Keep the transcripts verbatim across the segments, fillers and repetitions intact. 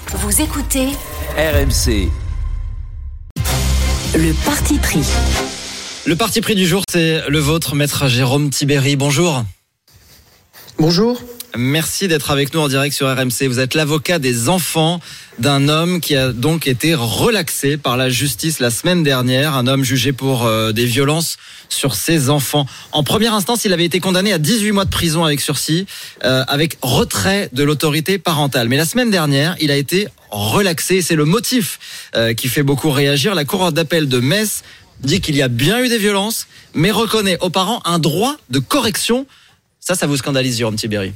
Vous écoutez R M C. Le parti pris. Le parti pris du jour, c'est le vôtre, maître Jérôme Tibéri. Bonjour. Bonjour. Merci d'être avec nous en direct sur R M C. Vous êtes l'avocat des enfants d'un homme qui a donc été relaxé par la justice la semaine dernière. Un homme jugé pour euh, des violences sur ses enfants. En première instance, il avait été condamné à dix-huit mois de prison avec sursis, euh, avec retrait de l'autorité parentale. Mais la semaine dernière, il a été relaxé. C'est le motif euh, qui fait beaucoup réagir. La cour d'appel de Metz dit qu'il y a bien eu des violences, mais reconnaît aux parents un droit de correction. Ça, ça vous scandalise, Jérôme Tibéri?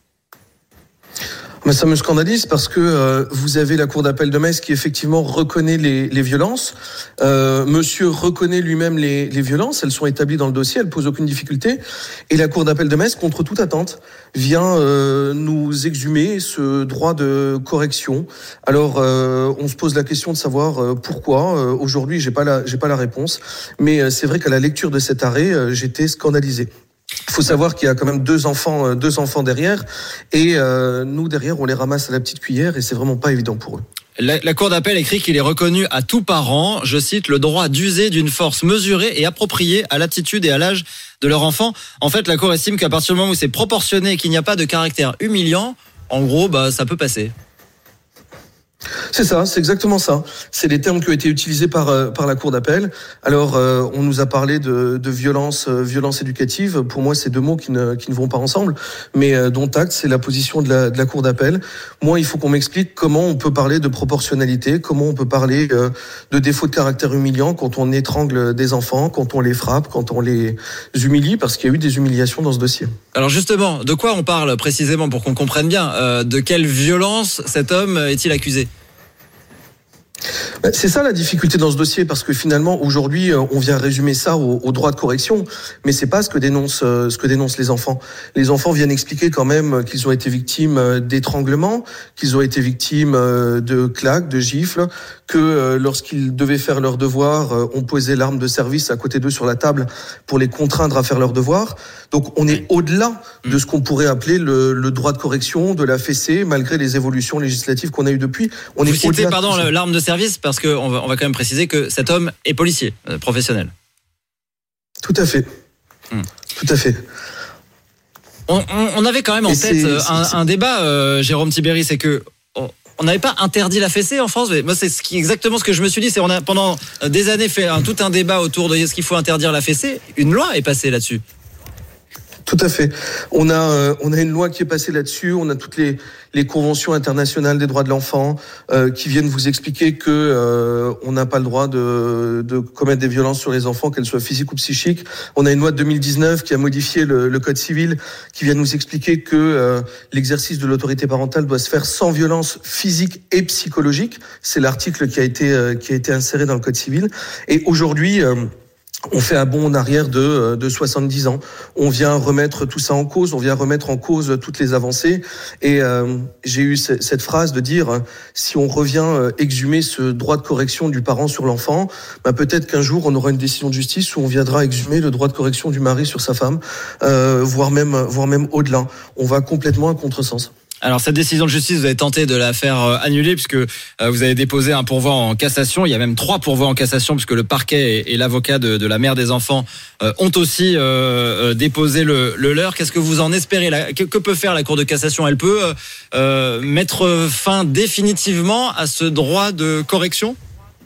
Mais ça me scandalise parce que euh, vous avez la cour d'appel de Metz qui effectivement reconnaît les, les violences. Euh, monsieur reconnaît lui-même les, les violences, elles sont établies dans le dossier, elles posent aucune difficulté. Et la cour d'appel de Metz, contre toute attente, vient euh, nous exhumer ce droit de correction. Alors, euh, on se pose la question de savoir euh, pourquoi. Euh, aujourd'hui, j'ai pas la, j'ai pas la réponse, mais euh, c'est vrai qu'à la lecture de cet arrêt, euh, j'étais scandalisé. Il faut savoir qu'il y a quand même deux enfants, deux enfants derrière, et euh, nous derrière on les ramasse à la petite cuillère et c'est vraiment pas évident pour eux. La, la cour d'appel écrit qu'il est reconnu à tout parent, je cite, le droit d'user d'une force mesurée et appropriée à l'attitude et à l'âge de leur enfant. En fait, la cour estime qu'à partir du moment où c'est proportionné et qu'il n'y a pas de caractère humiliant, en gros, bah ça peut passer. C'est ça, c'est exactement ça. C'est les termes qui ont été utilisés par euh, par la cour d'appel. Alors, euh, on nous a parlé de, de violence, euh, violence éducative. Pour moi, c'est deux mots qui ne qui ne vont pas ensemble. Mais euh, dont acte, c'est la position de la de la cour d'appel. Moi, il faut qu'on m'explique comment on peut parler de proportionnalité, comment on peut parler euh, de défaut de caractère humiliant quand on étrangle des enfants, quand on les frappe, quand on les humilie, parce qu'il y a eu des humiliations dans ce dossier. Alors justement, de quoi on parle précisément pour qu'on comprenne bien? euh, De quelle violence cet homme est-il accusé? C'est ça la difficulté dans ce dossier, parce que finalement aujourd'hui on vient résumer ça au, au droit de correction, mais c'est pas ce que dénoncent ce que dénoncent les enfants. Les enfants viennent expliquer quand même qu'ils ont été victimes d'étranglement, qu'ils ont été victimes de claques, de gifles, que lorsqu'ils devaient faire leurs devoirs, on posait l'arme de service à côté d'eux sur la table pour les contraindre à faire leurs devoirs. Donc on est au-delà de ce qu'on pourrait appeler le, le droit de correction, de la fessée, malgré les évolutions législatives qu'on a eues depuis. On Vous est citez, au-delà pardon, de l'arme de service, parce qu'on va, on va quand même préciser que cet homme est policier, euh, professionnel. Tout à fait. Mmh. Tout à fait. On, on, on avait quand même en Et tête c'est, un, c'est, un débat, euh, Jérôme Tibéri, c'est que on n'avait pas interdit la fessée en France. Mais moi, c'est ce qui, exactement ce que je me suis dit. C'est on a pendant des années fait un, tout un débat autour de est-ce qu'il faut interdire la fessée. Une loi est passée là-dessus. Tout à fait. On a euh, on a une loi qui est passée là-dessus. On a toutes les les conventions internationales des droits de l'enfant euh, qui viennent vous expliquer que euh, on n'a pas le droit de de commettre des violences sur les enfants, qu'elles soient physiques ou psychiques. On a une loi de deux mille dix-neuf qui a modifié le, le code civil, qui vient nous expliquer que euh, l'exercice de l'autorité parentale doit se faire sans violence physique et psychologique. C'est l'article qui a été euh, qui a été inséré dans le code civil. Et aujourd'hui euh, on fait un bond en arrière de, de soixante-dix ans. On vient remettre tout ça en cause, on vient remettre en cause toutes les avancées. Et euh, j'ai eu c- cette phrase de dire, si on revient exhumer ce droit de correction du parent sur l'enfant, bah peut-être qu'un jour on aura une décision de justice où on viendra exhumer le droit de correction du mari sur sa femme, euh, voire même, voire même au-delà. On va complètement à contresens. Alors cette décision de justice, vous avez tenté de la faire annuler puisque vous avez déposé un pourvoi en cassation. Il y a même trois pourvois en cassation puisque le parquet et l'avocat de, de la mère des enfants ont aussi euh, déposé le, le leur. Qu'est-ce que vous en espérez là? Que, que peut faire la Cour de cassation? Elle peut euh, mettre fin définitivement à ce droit de correction?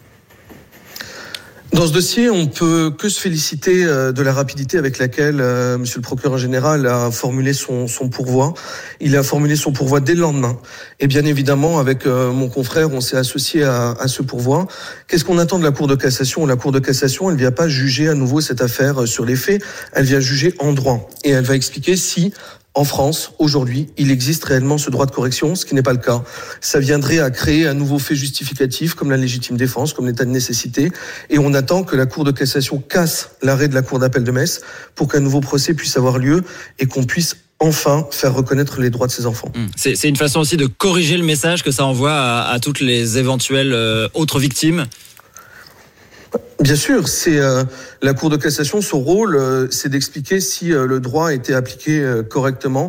Dans ce dossier, on peut que se féliciter de la rapidité avec laquelle euh, Monsieur le procureur général a formulé son, son pourvoi. Il a formulé son pourvoi dès le lendemain. Et bien évidemment, avec euh, mon confrère, on s'est associé à, à ce pourvoi. Qu'est-ce qu'on attend de la Cour de cassation? La Cour de cassation, elle ne vient pas juger à nouveau cette affaire sur les faits. Elle vient juger en droit. Et elle va expliquer si, en France, aujourd'hui, il existe réellement ce droit de correction, ce qui n'est pas le cas. Ça viendrait à créer un nouveau fait justificatif, comme la légitime défense, comme l'état de nécessité. Et on attend que la Cour de cassation casse l'arrêt de la Cour d'appel de Metz pour qu'un nouveau procès puisse avoir lieu et qu'on puisse enfin faire reconnaître les droits de ces enfants. C'est, c'est une façon aussi de corriger le message que ça envoie à, à toutes les éventuelles euh, autres victimes. Bien sûr, c'est euh, la Cour de cassation, son rôle, euh, c'est d'expliquer si euh, le droit a été appliqué euh, correctement,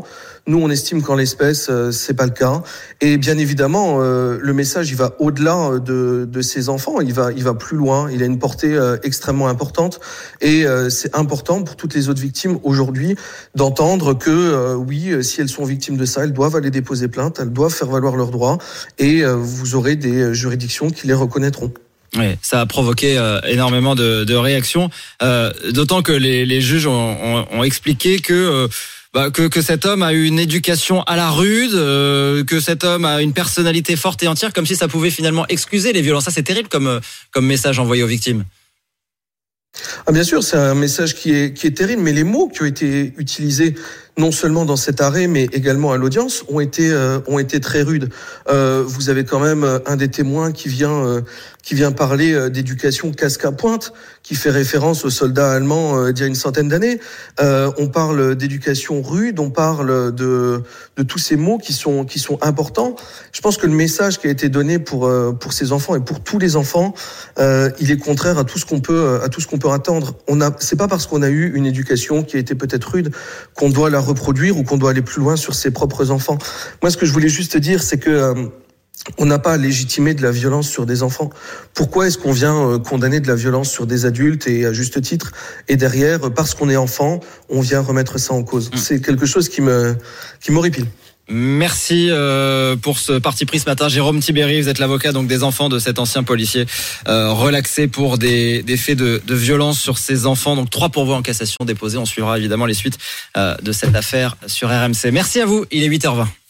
Nous, on estime qu'en l'espèce, euh, c'est pas le cas. Et bien évidemment, euh, le message, il va au-delà de, de ces enfants. Il va, il va plus loin. Il a une portée euh, extrêmement importante. Et euh, c'est important pour toutes les autres victimes aujourd'hui d'entendre que euh, oui, si elles sont victimes de ça, elles doivent aller déposer plainte, elles doivent faire valoir leurs droits. Et euh, vous aurez des juridictions qui les reconnaîtront. Oui, ça a provoqué euh, énormément de, de réactions, euh, d'autant que les, les juges ont, ont, ont expliqué que, euh, bah, que que cet homme a eu une éducation à la rude, euh, que cet homme a une personnalité forte et entière, comme si ça pouvait finalement excuser les violences. Ça, c'est terrible comme comme message envoyé aux victimes. Ah, bien sûr, c'est un message qui est qui est terrible, mais les mots qui ont été utilisés non seulement dans cet arrêt, mais également à l'audience, ont été euh, ont été très rudes. Euh, vous avez quand même un des témoins qui vient euh, qui vient parler euh, d'éducation casque à pointe, qui fait référence aux soldats allemands euh, d'il y a une centaine d'années. Euh, on parle d'éducation rude, on parle de de tous ces mots qui sont qui sont importants. Je pense que le message qui a été donné pour euh, pour ces enfants et pour tous les enfants, euh, il est contraire à tout ce qu'on peut à tout ce qu'on peut attendre. On a, c'est pas parce qu'on a eu une éducation qui a été peut-être rude qu'on doit la reproduire ou qu'on doit aller plus loin sur ses propres enfants. Moi, ce que je voulais juste dire, c'est que euh, on n'a pas à légitimer de la violence sur des enfants. Pourquoi est-ce qu'on vient euh, condamner de la violence sur des adultes, et à juste titre, et derrière, parce qu'on est enfant, on vient remettre ça en cause. Mmh. C'est quelque chose qui me qui m'horripile. Merci euh, pour ce parti pris ce matin, Jérôme Tibéri. Vous êtes l'avocat donc des enfants de cet ancien policier euh, relaxé pour des, des faits de, de violence sur ses enfants. Donc trois pourvois en cassation déposés. On suivra évidemment les suites euh, de cette affaire sur R M C. Merci à vous. Il est huit heures vingt.